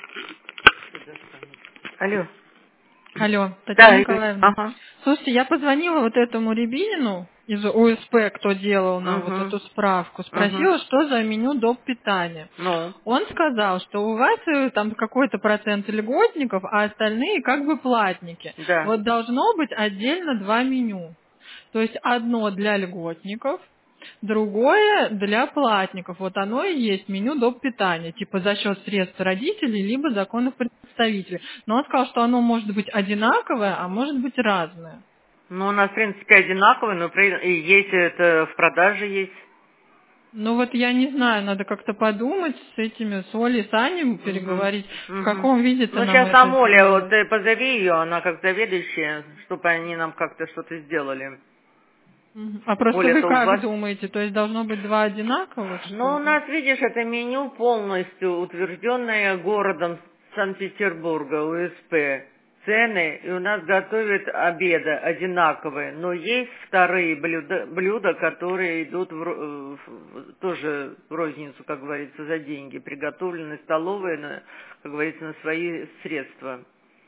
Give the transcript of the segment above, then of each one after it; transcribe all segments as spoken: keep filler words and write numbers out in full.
Алло. Алло, Татьяна Да, Николаевна. ага. Слушайте, я позвонила вот этому Рябинину из ОСП, кто делал нам Угу. вот эту справку, Угу. спросила, что за меню доп. Питания. Ну. Он сказал, что у вас э, там какой-то процент льготников, а остальные как бы платники. Да. Вот должно быть отдельно два меню. То есть одно для льготников, другое для платников. Вот оно и есть меню доп. Питания, типа за счет средств родителей, либо законных представителей. Но он сказал, что оно может быть одинаковое, а может быть разное. Ну, у нас, в принципе, одинаковые, но при... и есть это в продаже есть. Ну вот я не знаю, надо как-то подумать с этими, с Олей, с Аней переговорить, Угу. в Угу. каком виде-то Ну, нам сейчас это там Оля, вот сделать. ты позови ее, она как заведующая, чтобы они нам как-то что-то сделали. Мгм. А просто вы Оля-то у как вас. думаете, то есть должно быть два одинаковых, Ну, что у ли? нас, видишь, это меню полностью утвержденное городом Санкт-Петербурга, УСП. Цены, и у нас готовят обеды одинаковые, но есть вторые блюда, блюда которые идут в, ро- в- тоже в розницу, как говорится, за деньги, приготовлены столовые, на, как говорится, на свои средства.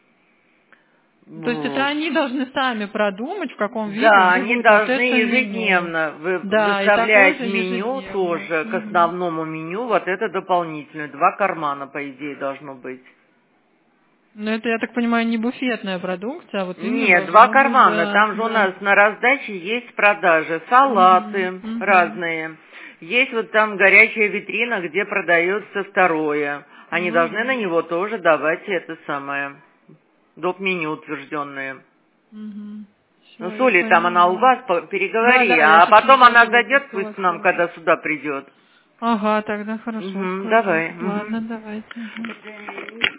То есть это Вот. они должны сами продумать, в каком виде Да, они будет вот должны это меню. ежедневно вы- Да, и такое выставлять же меню ежедневно. тоже к Мгм. основному меню, вот это дополнительное. Два кармана, по идее, должно быть. Но это, я так понимаю, не буфетная продукция, а вот именно Нет, два должно быть, кармана. да, Там же у да. нас на раздаче есть продажи, Мгм, салаты мгм, разные. Есть вот там горячая витрина, где продается второе. Они ну должны да. на него тоже давать это самое доп-меню утвержденное. Мгм. Ну, Все, с я Олей там она у поняла. вас, по- Да, переговори, да, я а сейчас потом она нахожу зайдет этот пусть к нам, телефон. когда сюда придет. Ага, тогда хорошо Угу, скажу. давай. Ладно, Угу. давайте. Ага.